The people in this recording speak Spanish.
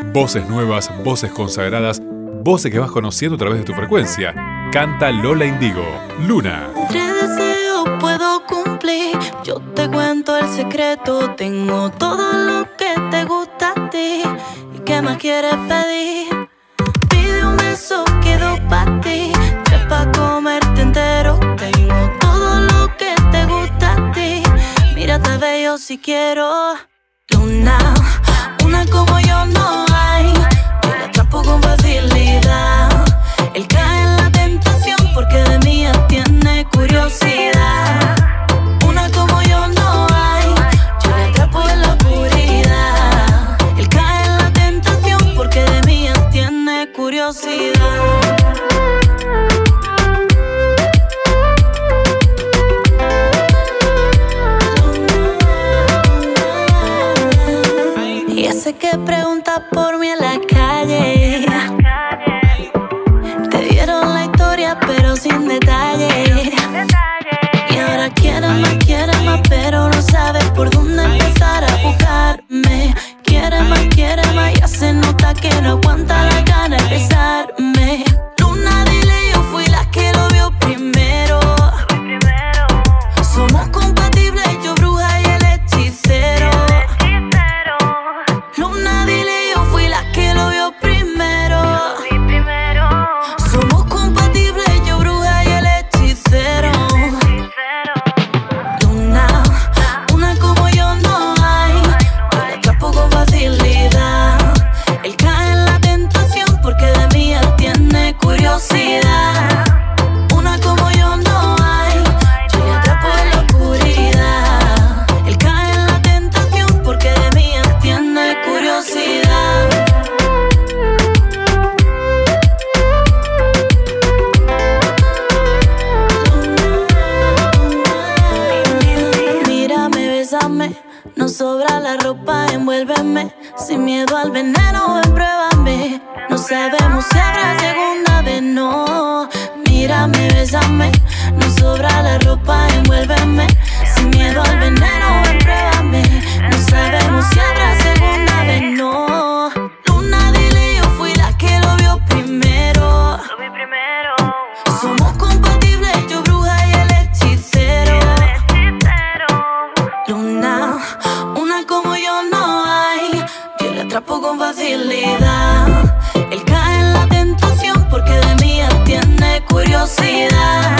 Voces nuevas, voces consagradas, voces que vas conociendo a través de tu frecuencia. Canta Lola Indigo, Luna. 3 deseos puedo cumplir, yo te cuento el secreto. Tengo todo lo que te gusta a ti. ¿Y qué más quieres pedir? Pide un beso, quedo pa' ti. 3 pa' comerte entero. Tengo todo lo que te gusta a ti. Mírate bello si quiero. Luna, una como yo no hay. Yo la atrapo con facilidad. Él cae en la tentación porque de mí él tiene curiosidad. Una como yo no hay. Yo le atrapo en la oscuridad. Él cae en la tentación porque de mí él tiene curiosidad. Y ese que pregunta por mí en la calle, te dieron la historia pero sin detalle. Y ahora quiere más, pero no sabes por dónde empezar a buscarme. Quiere más, ya se nota que no aguanta la gana de besarme. Luna, dile, yo fui la que lo vio primero. Somos compatibles, yo bruja y el hechicero. Luna, dile, yo fui la que lo vio primero. Somos compatibles, yo bruja y el hechicero. Luna, una como yo no hay. Yo la atrapo con facilidad. Él cae en la tentación porque de mí él tiene curiosidad. Una como yo no hay. Yo le atrapo en la oscuridad. Él cae en la tentación porque de mí él tiene curiosidad. Mírame, bésame, no sobra la ropa, envuélveme. Sin miedo al veneno, ven, pruébame. No sabemos si habrá segunda vez, no. Mírame, bésame, no sobra la ropa, envuélveme. Sin miedo al veneno, ven, pruébame. No sabemos si habrá segunda vez, no. Luna, dile, yo fui la que lo vio primero. Somos compatibles, yo bruja y el hechicero. Luna, una como yo no hay. Yo le atrapo con facilidad. Él cae en la tentación porque de mí él tiene curiosidad.